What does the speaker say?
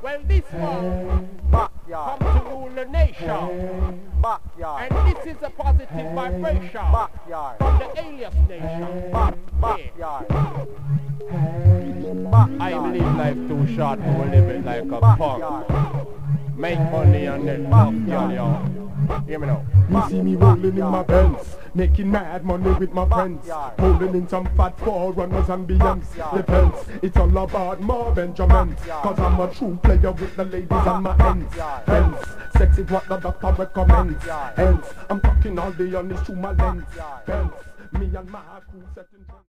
Well, this one Backyard. come to rule the nation. Backyard. And this is a positive vibration Backyard. from the alias nation. Backyard. I believe life too short to live it like a punk. Make money and then fuck y'all. Hear me now. You see me rolling in my Benz, making mad money with my friends, rolling in some fat forerunners and BMs. Depends, it's all about more Benjamins, cause I'm a true player with the ladies on my ends. Hence, sex is what the doctor recommends. Hence, I'm talking all the honest through my lens. Hence, me and my crew setting